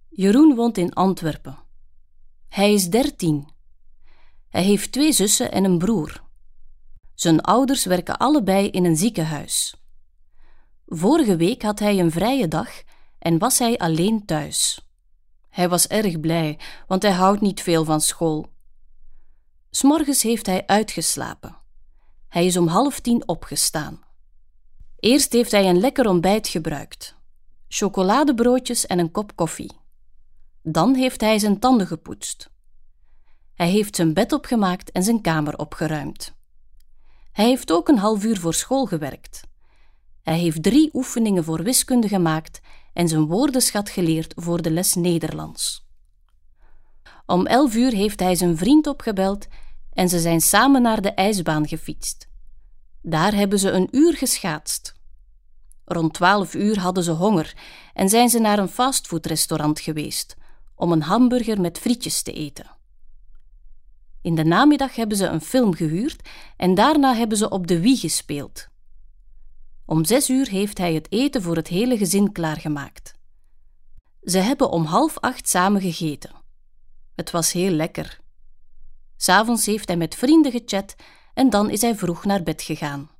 Jeroen woont in Antwerpen. Hij is 13. Hij heeft 2 zussen en een broer. Zijn ouders werken allebei in een ziekenhuis. Vorige week had hij een vrije dag en was hij alleen thuis. Hij was erg blij, want hij houdt niet veel van school. 'S Morgens heeft hij uitgeslapen. Hij is om 9:30 opgestaan. Eerst heeft hij een lekker ontbijt gebruikt. Chocoladebroodjes en een kop koffie. Dan heeft hij zijn tanden gepoetst. Hij heeft zijn bed opgemaakt en zijn kamer opgeruimd. Hij heeft ook een half uur voor school gewerkt. Hij heeft 3 oefeningen voor wiskunde gemaakt en zijn woordenschat geleerd voor de les Nederlands. Om 11 uur heeft hij zijn vriend opgebeld en ze zijn samen naar de ijsbaan gefietst. Daar hebben ze een uur geschaatst. Rond 12 uur hadden ze honger en zijn ze naar een fastfoodrestaurant geweest om een hamburger met frietjes te eten. In de namiddag hebben ze een film gehuurd en daarna hebben ze op de Wii gespeeld. Om 6 uur heeft hij het eten voor het hele gezin klaargemaakt. Ze hebben om 7:30 samen gegeten. Het was heel lekker. 's Avonds heeft hij met vrienden gechat en dan is hij vroeg naar bed gegaan.